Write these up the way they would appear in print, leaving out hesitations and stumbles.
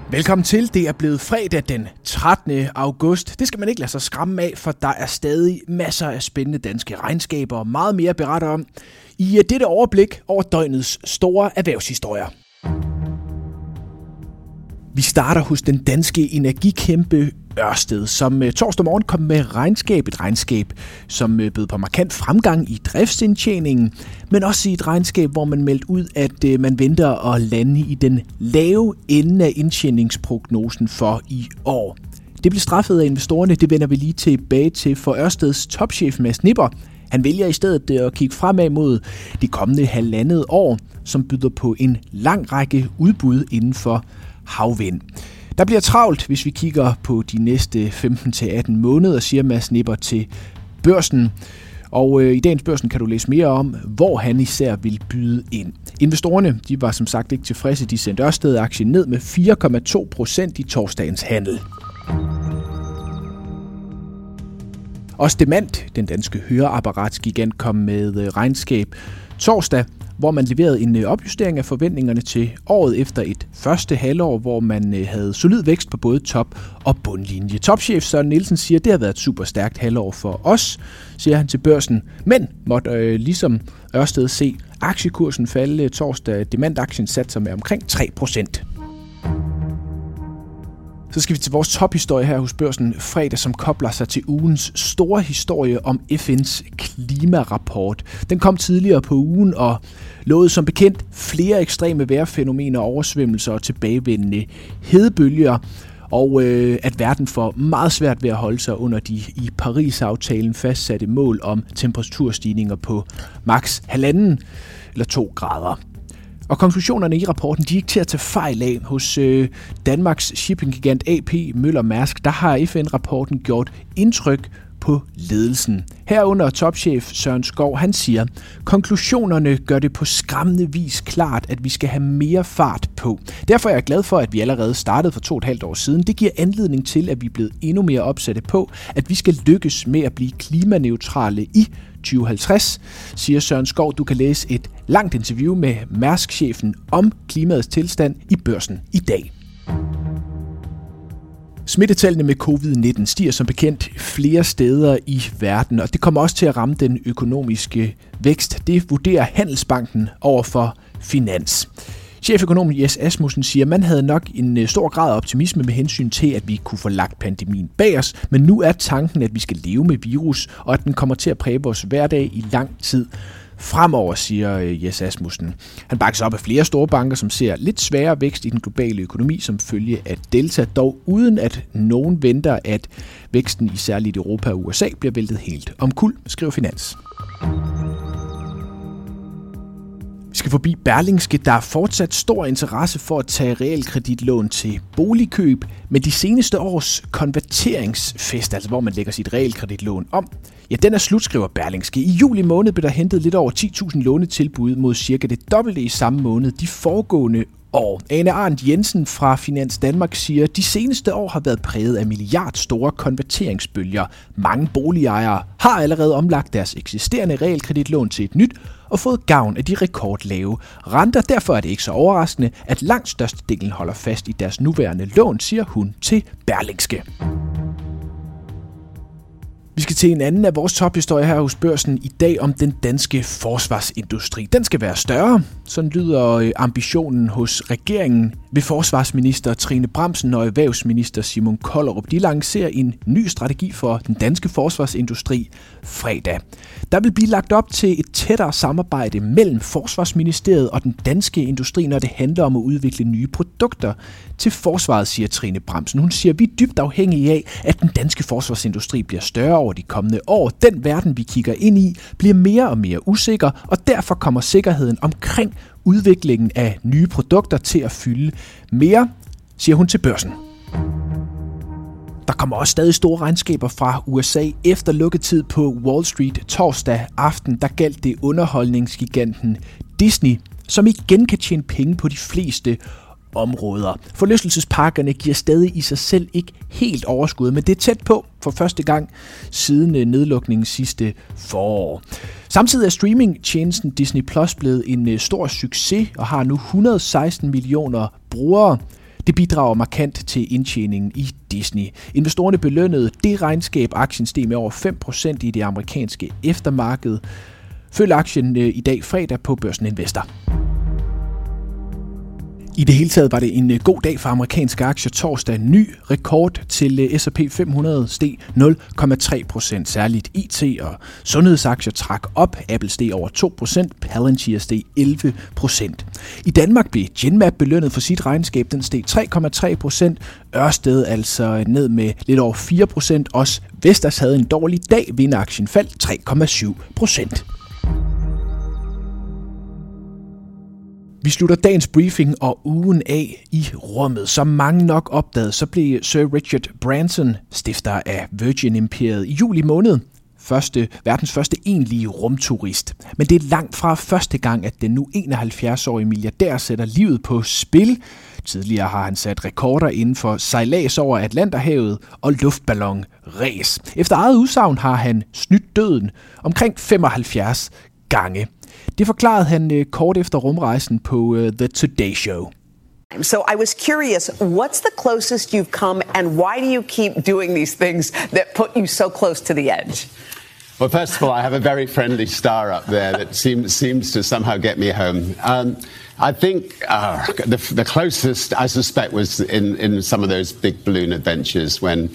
Velkommen til. Det er blevet fredag den 13. august. Det skal man ikke lade sig skræmme af, for der er stadig masser af spændende danske regnskaber og meget mere at berette om i dette overblik over døgnets store erhvervshistorier. Vi starter hos den danske energikæmpe Ørsted, som torsdag morgen kom med et regnskab, som bød på markant fremgang i driftsindtjeningen, men også i et regnskab, hvor man meldte ud, at man venter at lande i den lave ende af indtjeningsprognosen for i år. Det blev straffet af investorerne, det vender vi lige tilbage til, for Ørsteds topchef Mads Nipper. Han vælger i stedet at kigge fremad mod det kommende halvandet år, som byder på en lang række udbud inden for havvind. Der bliver travlt, hvis vi kigger på de næste 15-18 måneder, siger Mads Nipper til Børsen. Og i dagens Børsen kan du læse mere om, hvor han især vil byde ind. Investorerne, de var som sagt ikke tilfredse. De sendte Ørsted-aktien ned med 4,2% i torsdagens handel. Også Demant, den danske høreapparatsgigant, kom med regnskab torsdag, hvor man leverede en opjustering af forventningerne til året efter et første halvår, hvor man havde solid vækst på både top- og bundlinje. Topchef Søren Nielsen siger, at det har været et super stærkt halvår for os, siger han til Børsen, men måtte ligesom Ørsted se aktiekursen falde torsdag. Demant-aktien satte sig med omkring 3%. Så skal vi til vores tophistorie her hos Børsen fredag, som kobler sig til ugens store historie om FN's klimarapport. Den kom tidligere på ugen og lovede som bekendt flere ekstreme vejrfænomener, oversvømmelser og tilbagevendende hedebølger, og at verden får meget svært ved at holde sig under de i Paris-aftalen fastsatte mål om temperaturstigninger på maks 1,5 eller 2 grader. Og konklusionerne i rapporten, de er ikke til at tage fejl af. Hos Danmarks shippinggigant AP Møller Mærsk, der har FN-rapporten gjort indtryk på ledelsen. Herunder topchef Søren Skov, han siger, konklusionerne gør det på skræmmende vis klart, at vi skal have mere fart på. Derfor er jeg glad for, at vi allerede startede for 2,5 år siden. Det giver anledning til, at vi er blevet endnu mere opsatte på, at vi skal lykkes med at blive klimaneutrale i 2050, siger Søren Skov. Du kan læse et langt interview med Mærsk-chefen om klimaets tilstand i Børsen i dag. Smittetallene med covid-19 stiger som bekendt flere steder i verden, og det kommer også til at ramme den økonomiske vækst. Det vurderer Handelsbanken overfor Finans. Cheføkonom Jes Asmussen siger, at man havde nok en stor grad af optimisme med hensyn til, at vi kunne få lagt pandemien bag os, men nu er tanken, at vi skal leve med virus, og at den kommer til at præge vores hverdag i lang tid fremover, siger Jes Asmussen. Han bakkes op af flere store banker, som ser lidt sværere vækst i den globale økonomi som følge af Delta, dog uden at nogen venter, at væksten i særligt Europa og USA bliver væltet helt omkuld, skriver Finans. Vi skal forbi Berlingske. Der er fortsat stor interesse for at tage realkreditlån til boligkøb, men de seneste års konverteringsfest, altså hvor man lægger sit realkreditlån om, ja, den er slut, skriver Berlingske. I juli måned blev der hentet lidt over 10.000 lånetilbud mod cirka det dobbelte i samme måned de foregående år. Ane Arndt Jensen fra Finans Danmark siger, at de seneste år har været præget af milliardstore konverteringsbølger. Mange boligejere har allerede omlagt deres eksisterende realkreditlån til et nyt og fået gavn af de rekordlave renter. Derfor er det ikke så overraskende, at langt størstedelen holder fast i deres nuværende lån, siger hun til Berlingske. Vi skal til en anden af vores tophistorier her hos Børsen i dag om den danske forsvarsindustri. Den skal være større. Sådan lyder ambitionen hos regeringen ved forsvarsminister Trine Bramsen og erhvervsminister Simon Kollerup. De lancerer en ny strategi for den danske forsvarsindustri fredag. Der vil blive lagt op til et tættere samarbejde mellem Forsvarsministeriet og den danske industri, når det handler om at udvikle nye produkter til forsvaret, siger Trine Bramsen. Hun siger, at vi er dybt afhængige af, at den danske forsvarsindustri bliver større over de kommende år. Den verden, vi kigger ind i, bliver mere og mere usikker, og derfor kommer sikkerheden omkring udviklingen af nye produkter til at fylde mere, siger hun til Børsen. Der kommer også stadig store regnskaber fra USA efter lukketid på Wall Street torsdag aften. Der galt det underholdningsgiganten Disney, som igen kan tjene penge på de fleste områder. Forlystelsesparkerne giver stadig i sig selv ikke helt overskud, men det er tæt på for første gang siden nedlukningen sidste forår. Samtidig er streamingtjenesten Disney Plus blevet en stor succes og har nu 116 millioner brugere. Det bidrager markant til indtjeningen i Disney. Investorerne belønnede det regnskab. Aktien steg med over 5% i det amerikanske eftermarked. Følg aktien i dag fredag på Børsen Investor. I det hele taget var det en god dag for amerikanske aktier torsdag. Ny rekord til S&P 500 steg 0,3%. Særligt IT og sundhedsaktier trak op. Apple steg over 2%. Palantir steg 11%. I Danmark blev Genmab belønnet for sit regnskab. Den steg 3,3%. Ørsted altså ned med lidt over 4%. Også Vestas havde en dårlig dag. Vinderaktien faldt 3,7%. Vi slutter dagens briefing og ugen af i rummet. Som mange nok opdagede, så blev Sir Richard Branson, stifter af Virgin-imperiet, i juli måned verdens første egentlige rumturist. Men det er langt fra første gang, at den nu 71-årige milliardær sætter livet på spil. Tidligere har han sat rekorder inden for sejlads over Atlanterhavet og luftballonræs. Efter eget udsagn har han snydt døden omkring 75 gange. Det forklarede han kort efter rumrejsen på The Today Show. So I was curious, what's the closest you've come, and why do you keep doing these things that put you so close to the edge? Well, first of all, I have a very friendly star up there that seems to somehow get me home. I think the closest, I suspect, was in some of those big balloon adventures when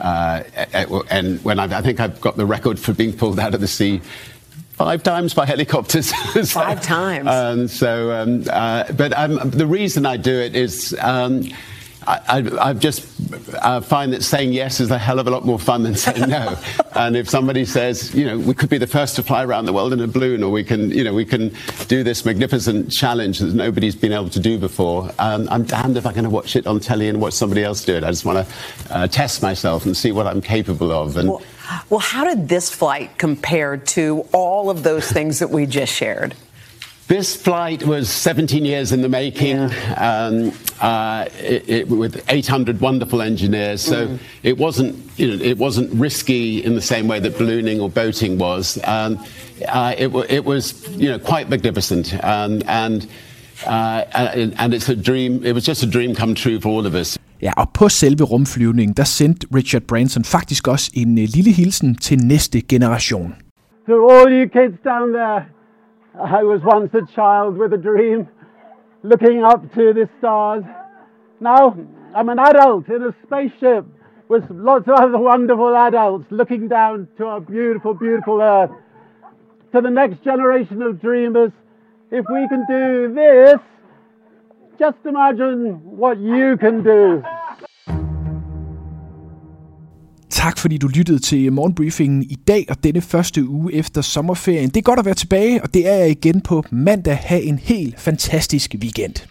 I think I've got the record for being pulled out of the sea 5 times by helicopters. 5 times. But the reason I do it is I just find that saying yes is a hell of a lot more fun than saying no. And if somebody says, we could be the first to fly around the world in a balloon, or we can do this magnificent challenge that nobody's been able to do before, I'm damned if I'm going to watch it on telly and watch somebody else do it. I just want to test myself and see what I'm capable of. And well, how did this flight compare to all of those things that we just shared? This flight was 17 years in the making, with 800 wonderful engineers. So it wasn't risky in the same way that ballooning or boating was. It was quite magnificent, and it's a dream. It was just a dream come true for all of us. Ja, og på selve rumflyvningen, der sendte Richard Branson faktisk også en lille hilsen til næste generation. To all you kids down there, I was once a child with a dream, looking up to the stars. Now I'm an adult in a spaceship with lots of other wonderful adults looking down to our beautiful, beautiful Earth. To the next generation of dreamers, if we can do this, just imagine what you can do. Tak fordi du lyttede til morgenbriefingen i dag og denne første uge efter sommerferien. Det er godt at være tilbage, og det er jeg igen på mandag. Ha' en helt fantastisk weekend.